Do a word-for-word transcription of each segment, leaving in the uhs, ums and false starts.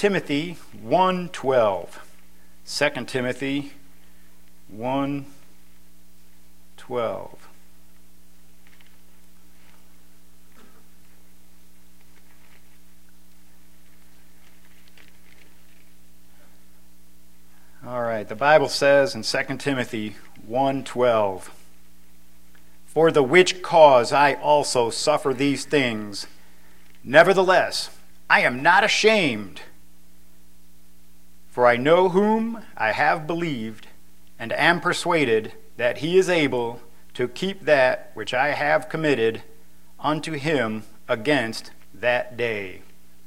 Timothy one twelve. Second Timothy one twelve. All right, the Bible says in Second Timothy one twelve, "For the which cause I also suffer these things, nevertheless I am not ashamed, for I know whom I have believed, and am persuaded that he is able to keep that which I have committed unto him against that day."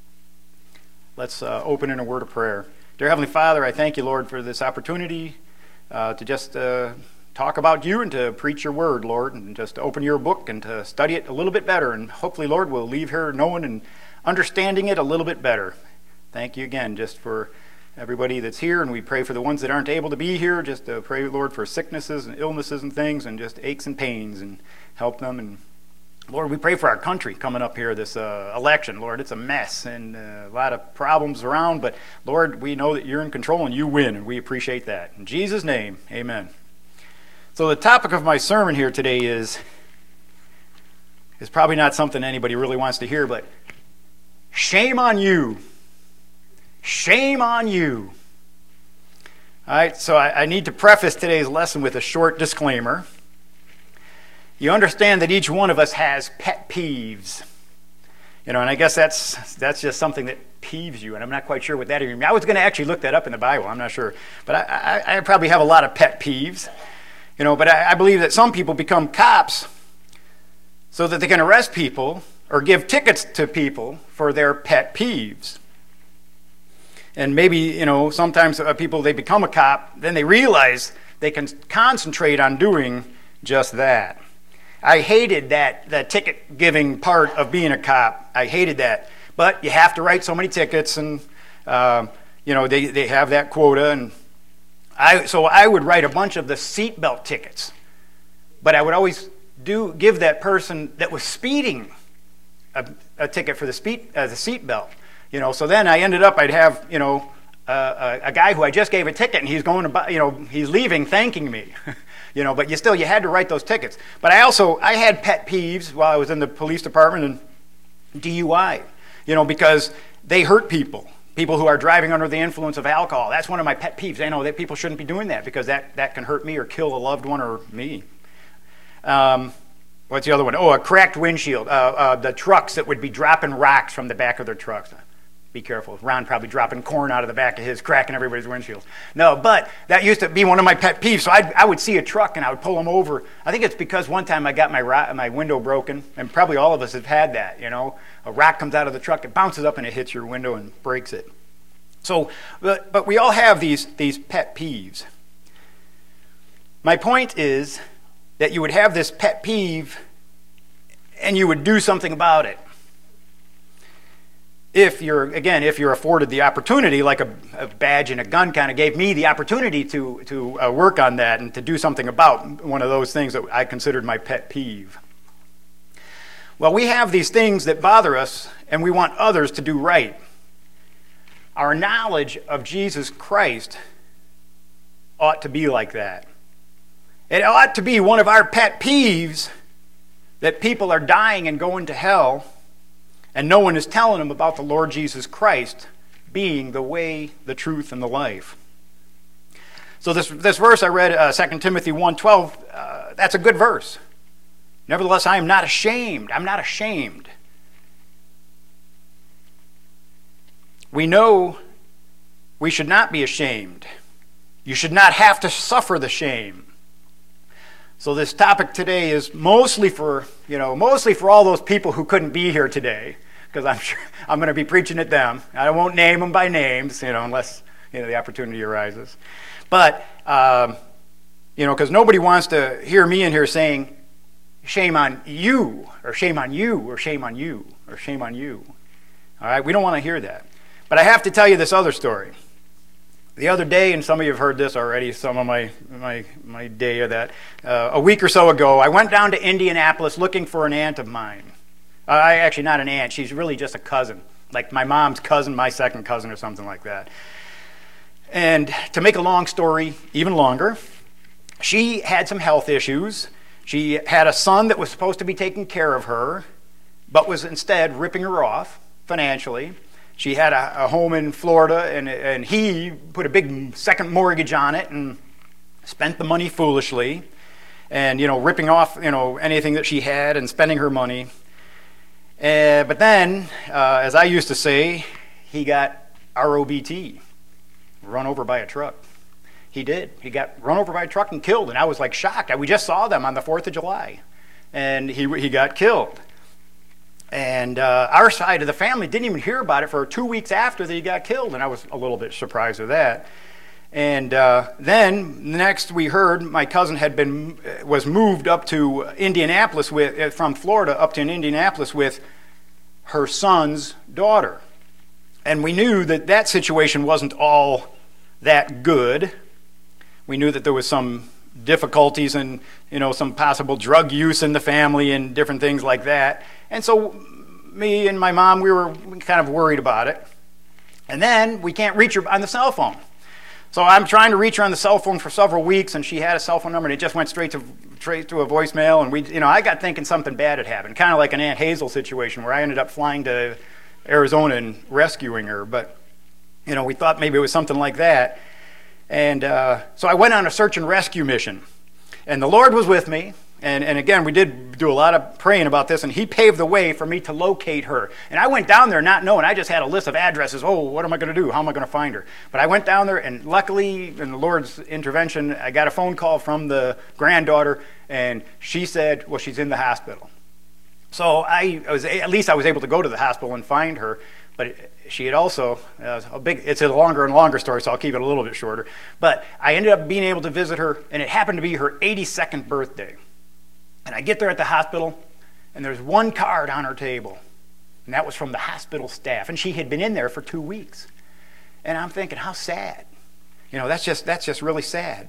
Let's uh, open in a word of prayer. Dear Heavenly Father, I thank you, Lord, for this opportunity uh, to just uh, talk about you and to preach your word, Lord, and just to open your book and to study it a little bit better. And hopefully, Lord, we'll leave here knowing and understanding it a little bit better. Thank you again just for everybody that's here, and we pray for the ones that aren't able to be here. Just to pray, Lord, for sicknesses and illnesses and things and just aches and pains, and help them. And Lord, we pray for our country coming up here, this uh, election. Lord, it's a mess and uh, a lot of problems around, but Lord, we know that you're in control and you win, and we appreciate that. In Jesus' name, amen. So the topic of my sermon here today is, is probably not something anybody really wants to hear, but shame on you. Shame on you. All right, so I, I need to preface today's lesson with a short disclaimer. You understand that each one of us has pet peeves. You know, and I guess that's that's just something that peeves you, and I'm not quite sure what that even means. I was going to actually look that up in the Bible. I'm not sure. But I, I, I probably have a lot of pet peeves. You know, but I, I believe that some people become cops so that they can arrest people or give tickets to people for their pet peeves. And maybe, you know, sometimes uh, people, they become a cop, then they realize they can concentrate on doing just that. I hated that, that ticket-giving part of being a cop. I hated that. But you have to write so many tickets, and, uh, you know, they, they have that quota. And I so I would write a bunch of the seatbelt tickets. But I would always do give that person that was speeding a, a ticket for the, speed, uh, the seatbelt. You know, so then I ended up, I'd have, you know, uh, a, a guy who I just gave a ticket, and he's going to buy, you know, he's leaving thanking me. You know, but you still, you had to write those tickets. But I also, I had pet peeves while I was in the police department and D U I, you know, because they hurt people. People who are driving under the influence of alcohol. That's one of my pet peeves. I know that people shouldn't be doing that because that, that can hurt me or kill a loved one or me. Um, what's the other one? Oh, a cracked windshield. Uh, uh, the trucks that would be dropping rocks from the back of their trucks. Be careful. Ron probably dropping corn out of the back of his, cracking everybody's windshields. No, but that used to be one of my pet peeves. So I'd, I would see a truck and I would pull them over. I think it's because one time I got my rock, my window broken, and probably all of us have had that. You know, a rock comes out of the truck, it bounces up and it hits your window and breaks it. So, but, but we all have these these pet peeves. My point is that you would have this pet peeve and you would do something about it. If you're, again, if you're afforded the opportunity, like a, a badge and a gun kind of gave me the opportunity to, to uh, work on that and to do something about one of those things that I considered my pet peeve. Well, we have these things that bother us, and we want others to do right. Our knowledge of Jesus Christ ought to be like that. It ought to be one of our pet peeves that people are dying and going to hell, and no one is telling them about the Lord Jesus Christ being the way, the truth, and the life. So this, this verse I read, uh, Second Timothy one twelve, uh, that's a good verse. Nevertheless, I am not ashamed. I'm not ashamed. We know we should not be ashamed. You should not have to suffer the shame. So this topic today is mostly for, you know, mostly for all those people who couldn't be here today, because I'm sure I'm going to be preaching at them. I won't name them by names, you know, unless, you know, the opportunity arises. But, um, you know, because nobody wants to hear me in here saying, shame on you, or shame on you, or shame on you, or shame on you. All right, we don't want to hear that. But I have to tell you this other story. The other day, and some of you have heard this already, some of my my, my day of that, uh, a week or so ago, I went down to Indianapolis looking for an aunt of mine. Uh, I actually not an aunt, she's really just a cousin. like my mom's cousin, my second cousin or something like that. And to make a long story even longer, she had some health issues. She had a son that was supposed to be taking care of her, but was instead ripping her off financially. She had a, a home in Florida, and, and he put a big second mortgage on it and spent the money foolishly, and, you know, ripping off, you know, anything that she had and spending her money. Uh, but then, uh, as I used to say, he got R O B T, run over by a truck. He did. He got run over by a truck and killed, and I was like shocked. We just saw them on the fourth of July, and he he got killed. And uh, our side of the family didn't even hear about it for two weeks after that he got killed, and I was a little bit surprised with that. And uh, then next we heard my cousin had been was moved up to Indianapolis with from Florida up to Indianapolis with her son's daughter, and we knew that that situation wasn't all that good. We knew that there was some difficulties and, you know, some possible drug use in the family and different things like that. And so me and my mom, we were kind of worried about it. And then we can't reach her on the cell phone. So I'm trying to reach her on the cell phone for several weeks, and she had a cell phone number, and it just went straight to straight to a voicemail. And we, you know, I got thinking something bad had happened, kind of like an Aunt Hazel situation where I ended up flying to Arizona and rescuing her. But, you know, we thought maybe it was something like that. And uh, so I went on a search and rescue mission, and the Lord was with me. And, and again, we did do a lot of praying about this, and he paved the way for me to locate her. And I went down there not knowing. I just had a list of addresses. Oh, what am I going to do? How am I going to find her? But I went down there, and luckily, in the Lord's intervention, I got a phone call from the granddaughter, and she said, well, she's in the hospital. So I, I was at least I was able to go to the hospital and find her. But she had also, uh, a big, it's a longer and longer story, so I'll keep it a little bit shorter. But I ended up being able to visit her, and it happened to be her eighty-second birthday. And I get there at the hospital, and there's one card on her table, and that was from the hospital staff. And she had been in there for two weeks. And I'm thinking, how sad. You know, that's just that's just really sad.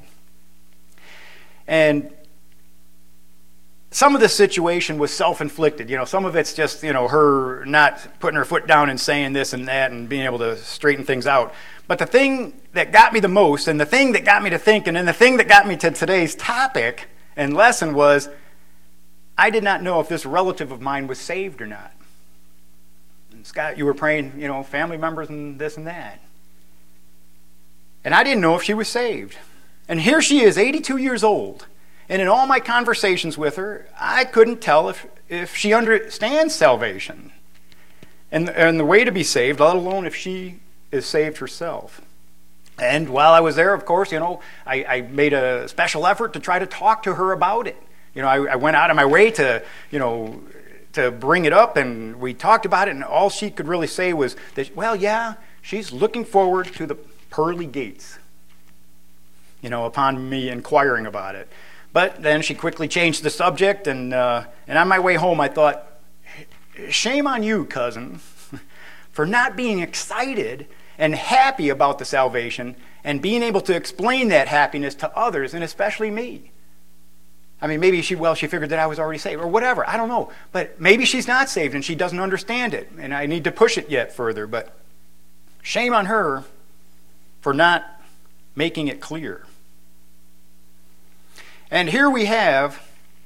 And some of the situation was self-inflicted. You know, some of it's just, you know, her not putting her foot down and saying this and that and being able to straighten things out. But the thing that got me the most, and the thing that got me to thinking, and the thing that got me to today's topic and lesson was, I did not know if this relative of mine was saved or not. And Scott, you were praying, you know, family members and this and that. And I didn't know if she was saved. And here she is, eighty-two years old. And in all my conversations with her, I couldn't tell if, if she understands salvation and, and the way to be saved, let alone if she is saved herself. And while I was there, of course, you know, I, I made a special effort to try to talk to her about it. You know, I, I went out of my way to, you know, to bring it up, and we talked about it, and all she could really say was that, well, yeah, she's looking forward to the pearly gates, you know, upon me inquiring about it. But then she quickly changed the subject, and uh, and on my way home, I thought, shame on you, cousin, for not being excited and happy about the salvation and being able to explain that happiness to others, and especially me. I mean, maybe she, well, she figured that I was already saved, or whatever, I don't know. But maybe she's not saved, and she doesn't understand it, and I need to push it yet further. But shame on her for not making it clear. And here we have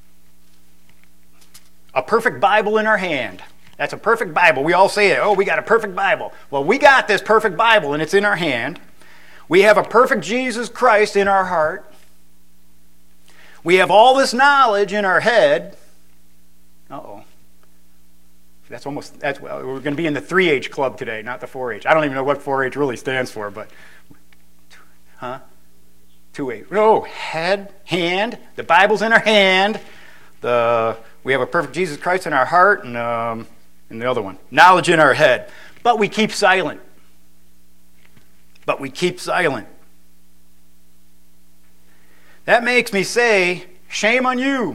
a perfect Bible in our hand. That's a perfect Bible. We all say it. Oh, we got a perfect Bible. Well, we got this perfect Bible, and it's in our hand. We have a perfect Jesus Christ in our heart. We have all this knowledge in our head. Uh-oh. That's almost, that's, well, we're going to be in the three H club today, not the four H. I don't even know what four H really stands for, but, huh? two H. No, head, hand, the Bible's in our hand. The, we have a perfect Jesus Christ in our heart, and, um, and the other one, knowledge in our head. But we keep silent. But we keep silent. That makes me say, shame on you.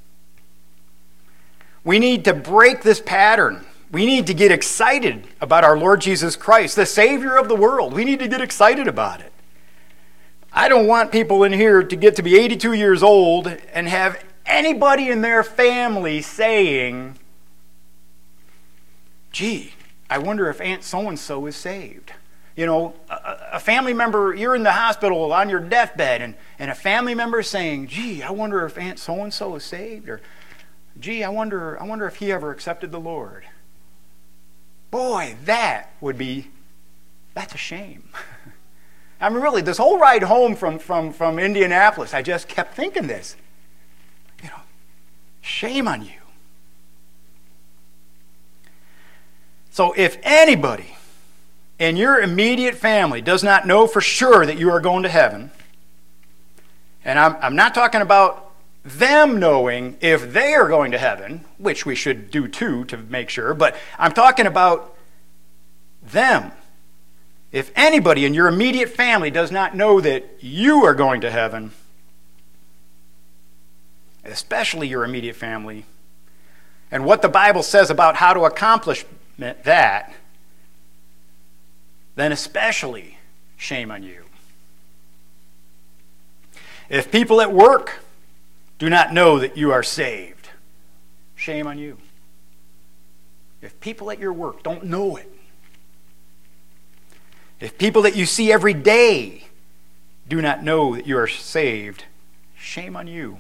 We need to break this pattern. We need to get excited about our Lord Jesus Christ, the Savior of the world. We need to get excited about it. I don't want people in here to get to be eighty-two years old and have anybody in their family saying, gee, I wonder if Aunt so-and-so is saved. You know, a, a family member, you're in the hospital on your deathbed, and, and a family member is saying, gee, I wonder if Aunt so-and-so is saved, or gee, I wonder, I wonder if he ever accepted the Lord. Boy, that would be, that's a shame. I mean, really, this whole ride home from, from, from Indianapolis, I just kept thinking this. You know, shame on you. So if anybody in your immediate family does not know for sure that you are going to heaven, and I'm, I'm not talking about them knowing if they are going to heaven, which we should do too to make sure, but I'm talking about them. If anybody in your immediate family does not know that you are going to heaven, especially your immediate family, and what the Bible says about how to accomplish that, then especially shame on you. If people at work do not know that you are saved, shame on you. If people at your work don't know it, if people that you see every day do not know that you are saved, shame on you.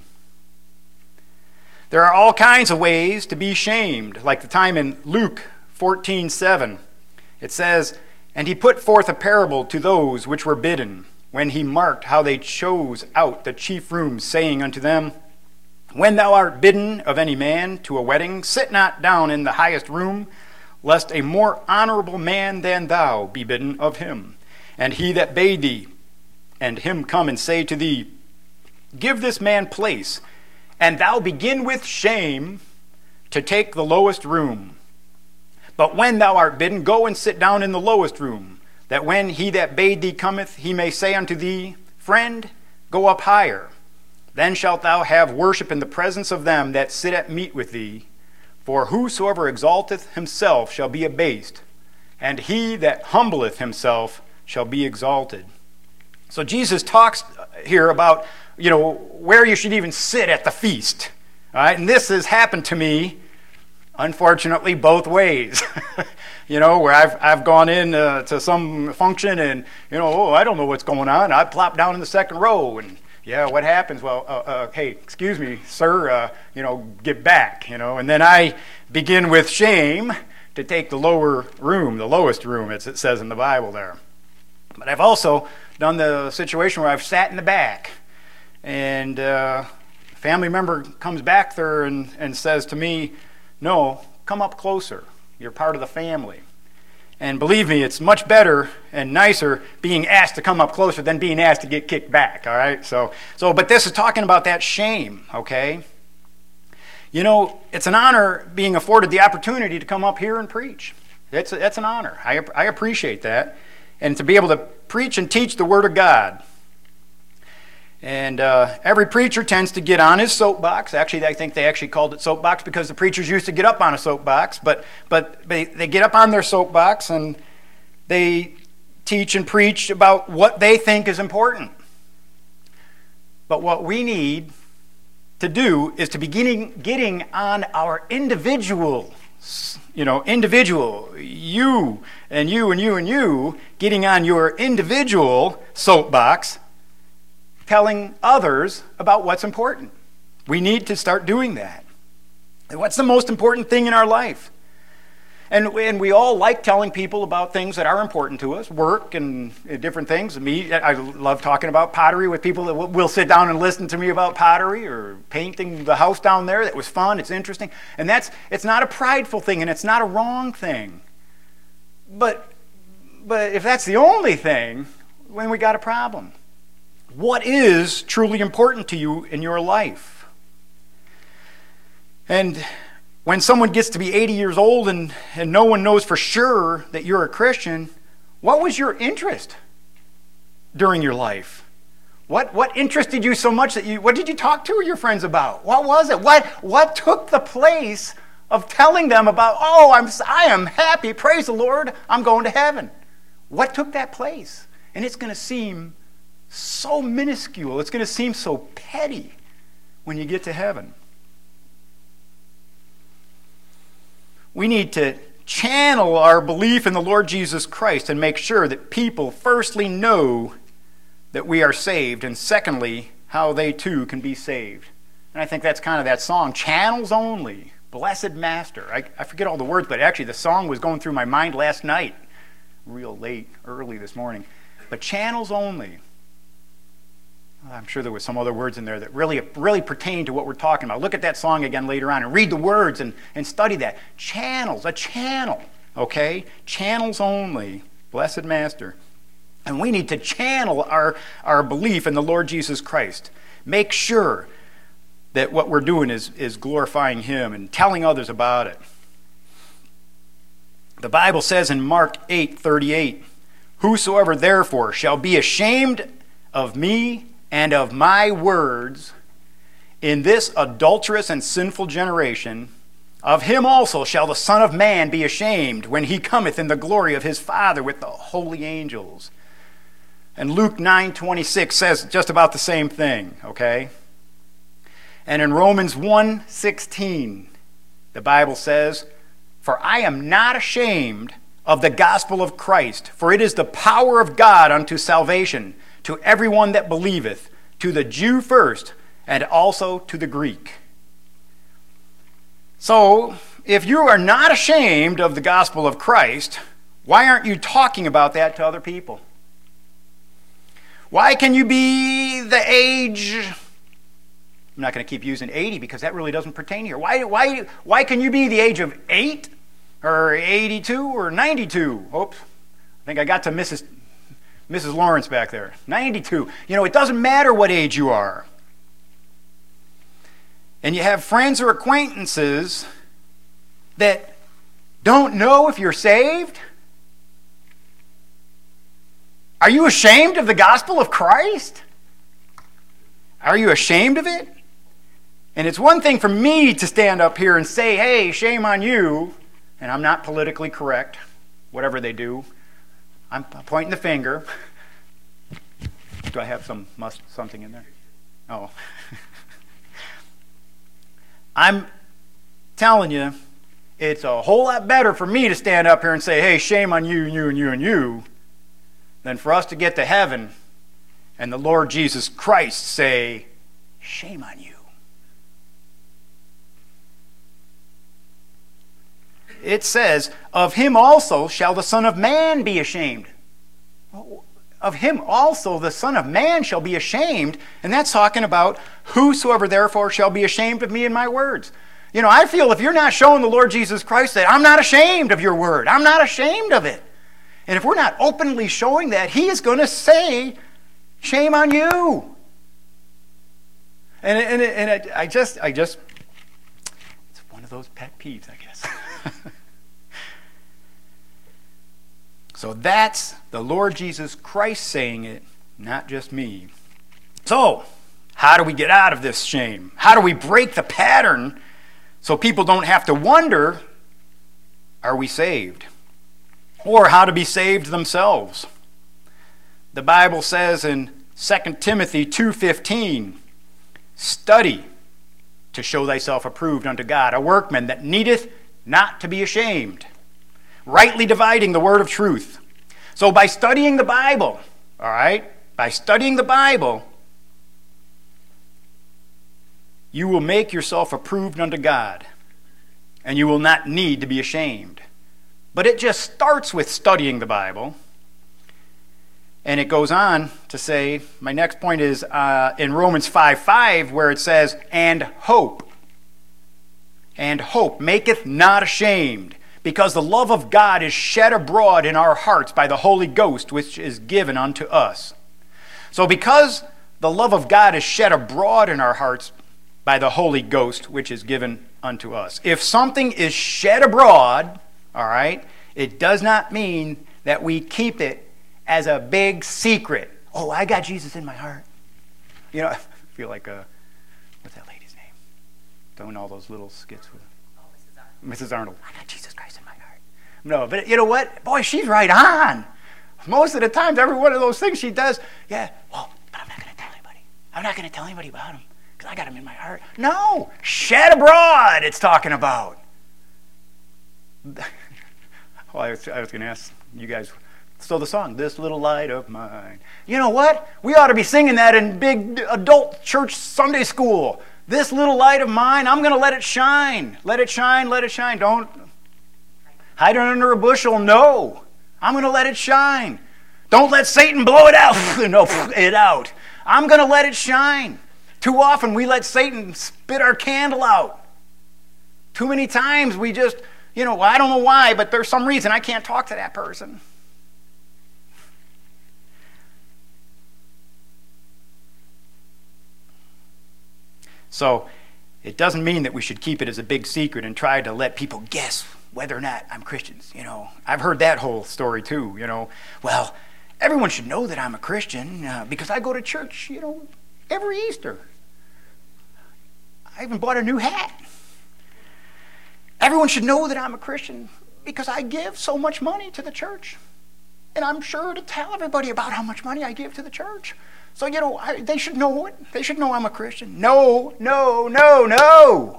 There are all kinds of ways to be shamed, like the time in Luke fourteen seven. It says, "And he put forth a parable to those which were bidden, when he marked how they chose out the chief rooms, saying unto them, When thou art bidden of any man to a wedding, sit not down in the highest room, lest a more honorable man than thou be bidden of him. And he that bade thee, and him come and say to thee, Give this man place, and thou begin with shame to take the lowest room. But when thou art bidden, go and sit down in the lowest room, that when he that bade thee cometh, he may say unto thee, Friend, go up higher. Then shalt thou have worship in the presence of them that sit at meat with thee. For whosoever exalteth himself shall be abased, and he that humbleth himself shall be exalted." So Jesus talks here about, you know, where you should even sit at the feast. All right? And this has happened to me, unfortunately, both ways. You know, where I've I've gone in uh, to some function and, you know, oh, I don't know what's going on. I plop down in the second row and, yeah, what happens? Well, uh, uh, hey, excuse me, sir, uh, you know, get back, you know. And then I begin with shame to take the lower room, the lowest room, as it says in the Bible there. But I've also done the situation where I've sat in the back, and uh, a family member comes back there and, and says to me, "No, come up closer. You're part of the family." And believe me, it's much better and nicer being asked to come up closer than being asked to get kicked back, all right? So, so, but this is talking about that shame, okay? You know, it's an honor being afforded the opportunity to come up here and preach. It's, that's an honor. I, I appreciate that. And to be able to preach and teach the Word of God. And uh, every preacher tends to get on his soapbox. Actually, I think they actually called it soapbox because the preachers used to get up on a soapbox. But but they, they get up on their soapbox and they teach and preach about what they think is important. But what we need to do is to be getting, getting on our individual, you know, individual, you and you and you and you, getting on your individual soapbox, telling others about what's important. We need to start doing that. And what's the most important thing in our life? And, and we all like telling people about things that are important to us, work and different things. Me, I love talking about pottery with people that will, will sit down and listen to me about pottery, or painting the house down there. That was fun. It's interesting. And that's, it's not a prideful thing, and it's not a wrong thing. But, but if that's the only thing, then we got a problem. What is truly important to you in your life? And when someone gets to be eighty years old and, and no one knows for sure that you're a Christian, what was your interest during your life? What what interested you so much that you, what did you talk to your friends about? What was it? What what took the place of telling them about, oh, I'm I am happy, praise the Lord, I'm going to heaven? What took that place? And it's going to seem so minuscule. It's going to seem so petty when you get to heaven. We need to channel our belief in the Lord Jesus Christ and make sure that people firstly know that we are saved, and secondly, how they too can be saved. And I think that's kind of that song, Channels Only, Blessed Master. I, I forget all the words, but actually the song was going through my mind last night, real late, early this morning. But channels only. I'm sure there was some other words in there that really, really pertain to what we're talking about. Look at that song again later on and read the words and, and study that. Channels, a channel, okay? Channels only, Blessed Master. And we need to channel our, our belief in the Lord Jesus Christ. Make sure that what we're doing is, is glorifying Him and telling others about it. The Bible says in Mark eight thirty-eight, "Whosoever therefore shall be ashamed of me and of my words in this adulterous and sinful generation, of him also shall the Son of Man be ashamed when he cometh in the glory of his Father with the holy angels." And Luke nine twenty-six says just about the same thing, okay? And in Romans one sixteen, the Bible says, "For I am not ashamed of the gospel of Christ, for it is the power of God unto salvation to everyone that believeth, to the Jew first, and also to the Greek." So, if you are not ashamed of the gospel of Christ, why aren't you talking about that to other people? Why can you be the age... I'm not going to keep using eighty because that really doesn't pertain here. Why, why, why can you be the age of eight or eighty-two or ninety-two? Oops, I think I got to Missus Missus Lawrence back there. ninety-two. You know, it doesn't matter what age you are. And you have friends or acquaintances that don't know if you're saved. Are you ashamed of the gospel of Christ? Are you ashamed of it? And it's one thing for me to stand up here and say, hey, shame on you, and I'm not politically correct, whatever they do. I'm pointing the finger. Do I have some must something in there? Oh. I'm telling you, it's a whole lot better for me to stand up here and say, hey, shame on you, and you, and you, and you, than for us to get to heaven and the Lord Jesus Christ say, shame on you. It says, of him also shall the Son of Man be ashamed. Of him also the Son of Man shall be ashamed. And that's talking about whosoever therefore shall be ashamed of me and my words. You know, I feel if you're not showing the Lord Jesus Christ that I'm not ashamed of your word, I'm not ashamed of it. And if we're not openly showing that, he is going to say, shame on you. And, and, and it, I just, I just, it's one of those pet peeves, I guess. So that's the Lord Jesus Christ saying it, not just me. So, how do we get out of this shame? How do we break the pattern so people don't have to wonder, are we saved? Or how to be saved themselves? The Bible says in Second Timothy two fifteen, study to show thyself approved unto God, a workman that needeth not to be ashamed, rightly dividing the word of truth. So by studying the Bible, all right, by studying the Bible, you will make yourself approved unto God, and you will not need to be ashamed. But it just starts with studying the Bible. And it goes on to say, my next point is uh, in Romans five five, where it says, and hope. And hope maketh not ashamed, because the love of God is shed abroad in our hearts by the Holy Ghost, which is given unto us. So because the love of God is shed abroad in our hearts by the Holy Ghost, which is given unto us. If something is shed abroad, all right, it does not mean that we keep it as a big secret. Oh, I got Jesus in my heart. You know, I feel like, uh, what's that lady's name? Doing all those little skits with Oh, Missus Arnold. Missus Arnold. I got Jesus Christ in my heart. No, but you know what? Boy, she's right on. Most of the times, every one of those things she does, yeah, well, but I'm not going to tell anybody. I'm not going to tell anybody about him because I got him in my heart. No, shed abroad it's talking about. Oh, I was, I was going to ask you guys. So the song, This Little Light of Mine. You know what? We ought to be singing that in big adult church Sunday school. This little light of mine, I'm going to let it shine. Let it shine, let it shine. Don't hide it under a bushel. No. I'm going to let it shine. Don't let Satan blow it out. No, it out. I'm going to let it shine. Too often we let Satan spit our candle out. Too many times we just, you know, I don't know why, but there's some reason I can't talk to that person. So it doesn't mean that we should keep it as a big secret and try to let people guess whether or not I'm Christians. You know, I've heard that whole story too. You know, well, everyone should know that I'm a Christian uh, because I go to church, you know, every Easter. I even bought a new hat. Everyone should know that I'm a Christian because I give so much money to the church. And I'm sure to tell everybody about how much money I give to the church. So, you know, I, they should know it. They should know I'm a Christian. No, no, no, no.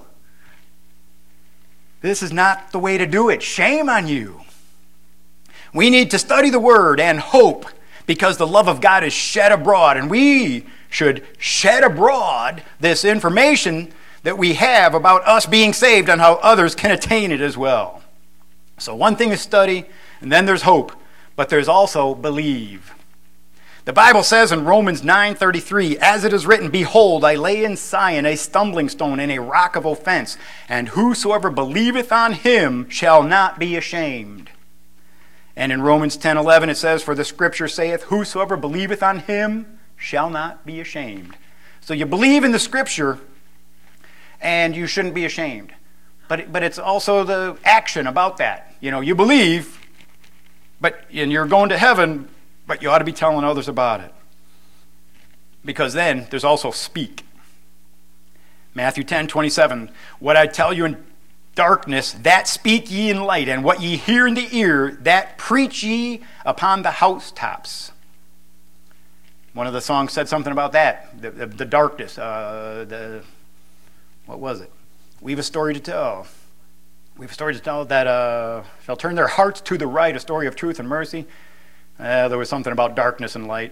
This is not the way to do it. Shame on you. We need to study the Word and hope because the love of God is shed abroad. And we should shed abroad this information that we have about us being saved and how others can attain it as well. So one thing is study, and then there's hope. But there's also believe. The Bible says in Romans nine thirty-three, as it is written, behold, I lay in Zion a stumbling stone and a rock of offense, and whosoever believeth on him shall not be ashamed. And in Romans ten eleven it says, for the scripture saith, whosoever believeth on him shall not be ashamed. So you believe in the scripture, and you shouldn't be ashamed. But, but it's also the action about that. You know, you believe, but and you're going to heaven, but you ought to be telling others about it. Because then there's also speak. Matthew ten twenty-seven, what I tell you in darkness, that speak ye in light, and what ye hear in the ear, that preach ye upon the housetops. One of the songs said something about that, the, the, the darkness, uh, the, what was it? We've a story to tell. We have a story to tell that uh, shall turn their hearts to the right, a story of truth and mercy. Uh, there was something about darkness and light.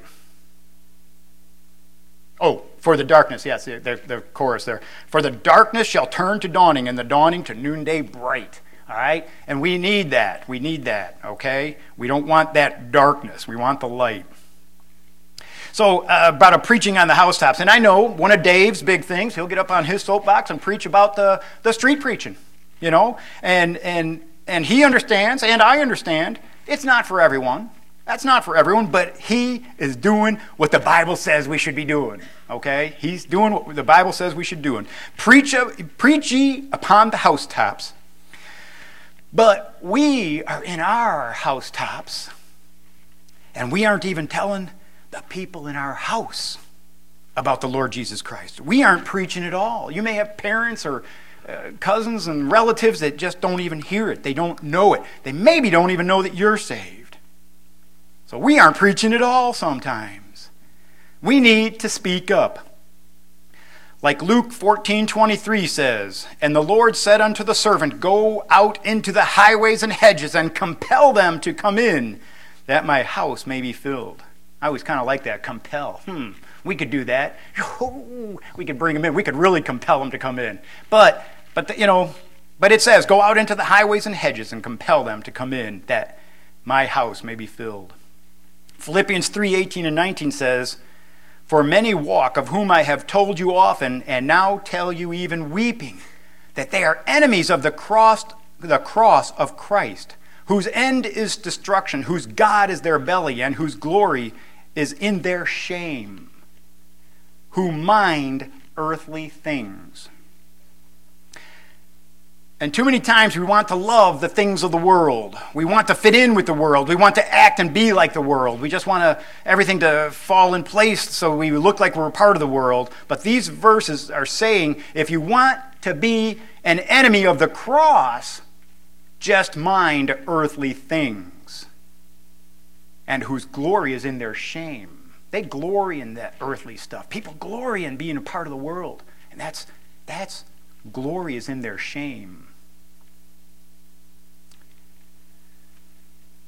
Oh, for the darkness, yes, the, the, the chorus there. For the darkness shall turn to dawning, and the dawning to noonday bright. All right? And we need that. We need that, okay? We don't want that darkness. We want the light. So uh, about a preaching on the housetops. And I know one of Dave's big things, he'll get up on his soapbox and preach about the, the street preaching. You know, and and and he understands, and I understand, it's not for everyone. That's not for everyone, but he is doing what the Bible says we should be doing. Okay? He's doing what the Bible says we should do. Preach, preach ye upon the housetops. But we are in our housetops, and we aren't even telling the people in our house about the Lord Jesus Christ. We aren't preaching at all. You may have parents or Uh, cousins and relatives that just don't even hear it. They don't know it. They maybe don't even know that you're saved. So we aren't preaching at all sometimes. We need to speak up. Like Luke fourteen twenty-three says, and the Lord said unto the servant, go out into the highways and hedges and compel them to come in, that my house may be filled. I always kind of like that, compel. Hmm, we could do that. We could bring them in. We could really compel them to come in. But But, the, you know, but it says, go out into the highways and hedges and compel them to come in, that my house may be filled. Philippians three eighteen and nineteen says, for many walk, of whom I have told you often, and now tell you even weeping, that they are enemies of the cross, the cross of Christ, whose end is destruction, whose God is their belly, and whose glory is in their shame, who mind earthly things. And too many times we want to love the things of the world. We want to fit in with the world. We want to act and be like the world. We just want to, everything to fall in place so we look like we're a part of the world. But these verses are saying, if you want to be an enemy of the cross, just mind earthly things, and whose glory is in their shame. They glory in that earthly stuff. People glory in being a part of the world. And that's, that's glory is in their shame.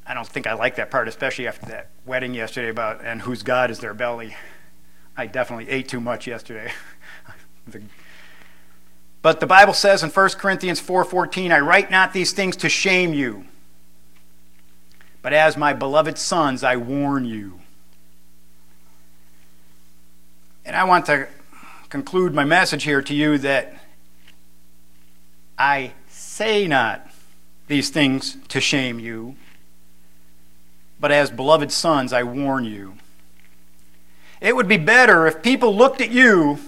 I don't think I like that part, especially after that wedding yesterday about, and whose God is their belly. I definitely ate too much yesterday. the, but the Bible says in First Corinthians four fourteen, I write not these things to shame you, but as my beloved sons, I warn you. And I want to conclude my message here to you that I say not these things to shame you, but as beloved sons, I warn you. It would be better if people looked at you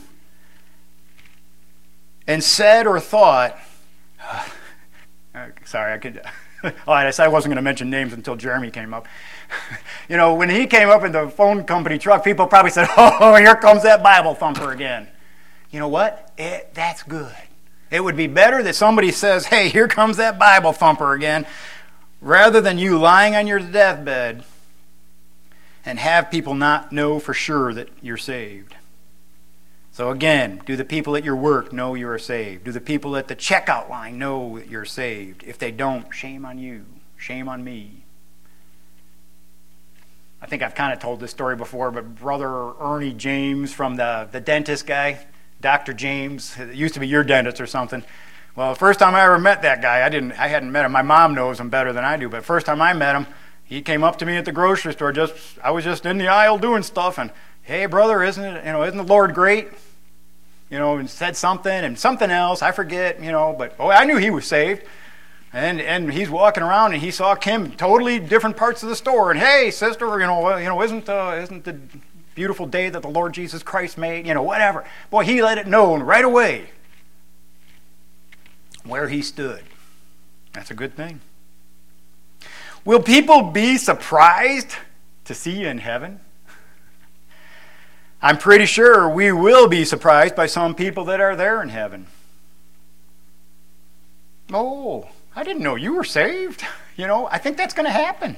and said or thought, uh, sorry, I could, oh, I said I wasn't going to mention names until Jeremy came up. You know, when he came up in the phone company truck, people probably said, oh, here comes that Bible thumper again. You know what? It, that's good. It would be better that somebody says, hey, here comes that Bible thumper again, rather than you lying on your deathbed and have people not know for sure that you're saved. So again, do the people at your work know you are saved? Do the people at the checkout line know that you're saved? If they don't, shame on you. Shame on me. I think I've kind of told this story before, but Brother Ernie James from the, the dentist guy, Doctor James, it used to be your dentist or something. Well, the first time I ever met that guy, I didn't, I hadn't met him. My mom knows him better than I do, but first time I met him, he came up to me at the grocery store. Just, I was just in the aisle doing stuff, and hey, brother, isn't it, you know, isn't the Lord great? You know, and said something and something else, I forget, you know, but oh, I knew he was saved. And and he's walking around and he saw Kim totally different parts of the store. And hey, sister, you know, you know, isn't uh, isn't the beautiful day that the Lord Jesus Christ made? You know, whatever. Boy, he let it known right away where he stood. That's a good thing. Will people be surprised to see you in heaven? I'm pretty sure we will be surprised by some people that are there in heaven. Oh, I didn't know you were saved. You know, I think that's going to happen.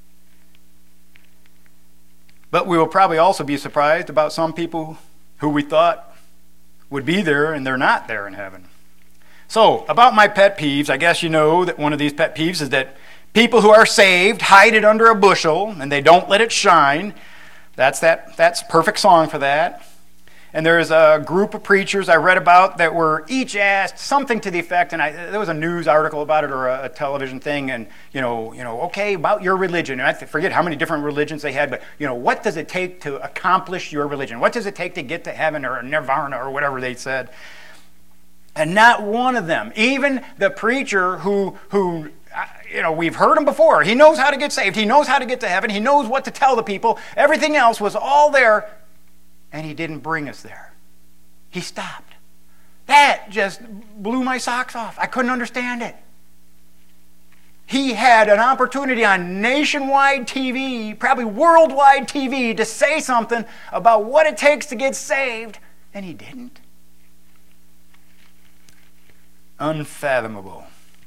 But we will probably also be surprised about some people who we thought would be there and they're not there in heaven. So, about my pet peeves, I guess you know that one of these pet peeves is that people who are saved hide it under a bushel and they don't let it shine. That's that. That's perfect song for that. And there's a group of preachers I read about that were each asked something to the effect, and I, there was a news article about it or a, a television thing, and you know, you know, okay, about your religion. And I forget how many different religions they had, but you know, what does it take to accomplish your religion? What does it take to get to heaven or nirvana or whatever they said? And not one of them, even the preacher who who. You know, we've heard him before. He knows how to get saved. He knows how to get to heaven. He knows what to tell the people. Everything else was all there, and he didn't bring us there. He stopped. That just blew my socks off. I couldn't understand it. He had an opportunity on nationwide T V, probably worldwide T V, to say something about what it takes to get saved, and he didn't. Unfathomable.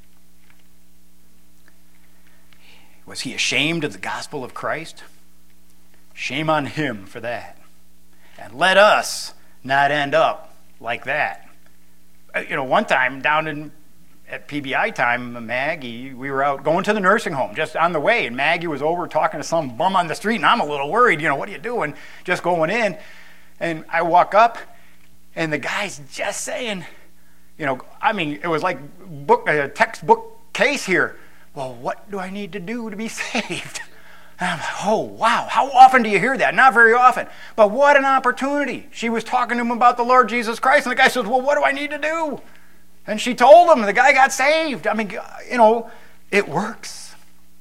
Was he ashamed of the gospel of Christ? Shame on him for that. And let us not end up like that. You know, one time down in at P B I time, Maggie, we were out going to the nursing home just on the way, and Maggie was over talking to some bum on the street, and I'm a little worried, you know, what are you doing? Just going in. And I walk up, and the guy's just saying, you know, I mean, it was like book a textbook case here. Well, what do I need to do to be saved? And I'm like, oh, wow. How often do you hear that? Not very often. But what an opportunity. She was talking to him about the Lord Jesus Christ, and the guy says, well, what do I need to do? And she told him, the guy got saved. I mean, you know, it works.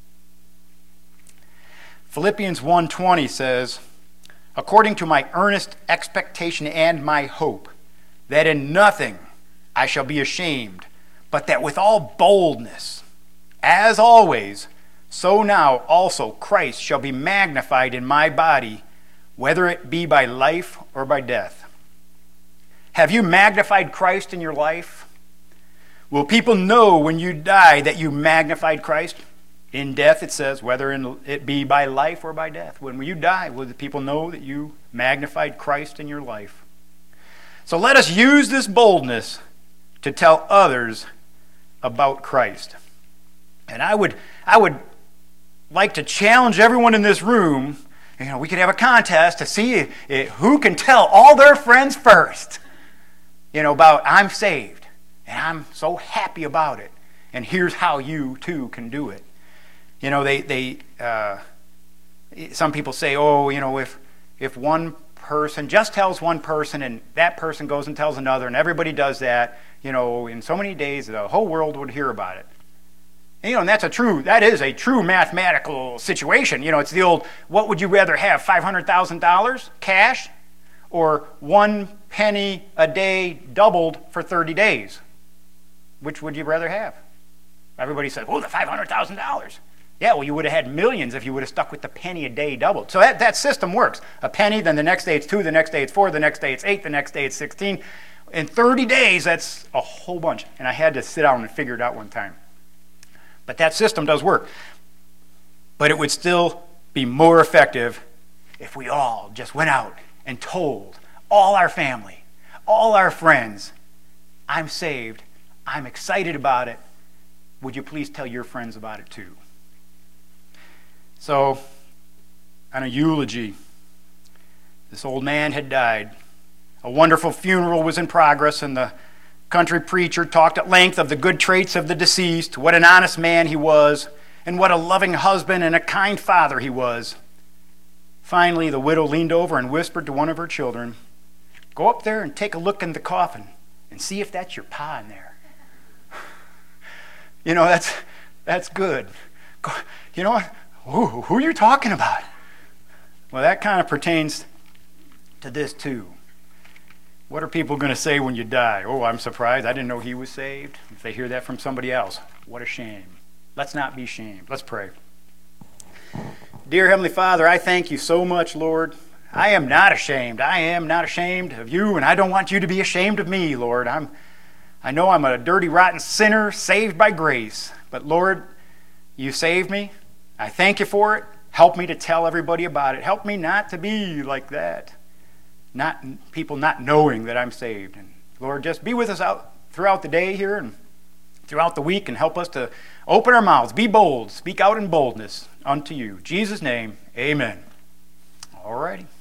Philippians one twenty says, according to my earnest expectation and my hope, that in nothing I shall be ashamed, but that with all boldness, as always, so now also Christ shall be magnified in my body, whether it be by life or by death. Have you magnified Christ in your life? Will people know when you die that you magnified Christ? In death, it says, whether it be by life or by death. When you die, will the people know that you magnified Christ in your life? So let us use this boldness to tell others about Christ. And I would, I would like to challenge everyone in this room. You know, we could have a contest to see it, who can tell all their friends first, you know, about I'm saved and I'm so happy about it. And here's how you too can do it. You know, they they uh, some people say, oh, you know, if if one person just tells one person and that person goes and tells another and everybody does that, you know, in so many days the whole world would hear about it. And, you know, and that's a true, that is a true mathematical situation. You know, it's the old, what would you rather have, five hundred thousand dollars cash or one penny a day doubled for thirty days? Which would you rather have? Everybody said, oh, the five hundred thousand dollars. Yeah, well, you would have had millions if you would have stuck with the penny a day doubled. So that, that system works. A penny, then the next day it's two, the next day it's four, the next day it's eight, the next day it's sixteen. In thirty days, that's a whole bunch. And I had to sit down and figure it out one time. But that system does work. But it would still be more effective if we all just went out and told all our family, all our friends, I'm saved, I'm excited about it. Would you please tell your friends about it too? So, on a eulogy, this old man had died. A wonderful funeral was in progress, and the country preacher talked at length of the good traits of the deceased, what an honest man he was, and what a loving husband and a kind father he was. Finally, the widow leaned over and whispered to one of her children, go up there and take a look in the coffin and see if that's your pa in there. You know, that's that's good. You know what? Who, who are you talking about? Well, that kind of pertains to this too. What are people going to say when you die? Oh, I'm surprised. I didn't know he was saved. If they hear that from somebody else, what a shame. Let's not be shamed. Let's pray. Dear Heavenly Father, I thank you so much, Lord. I am not ashamed. I am not ashamed of you, and I don't want you to be ashamed of me, Lord. I'm, I know I'm a dirty, rotten sinner saved by grace. But, Lord, you saved me. I thank you for it. Help me to tell everybody about it. Help me not to be like that. Not people not knowing that I'm saved. And Lord, just be with us out throughout the day here and throughout the week and help us to open our mouths, be bold, speak out in boldness unto you. In Jesus' name, amen. All righty.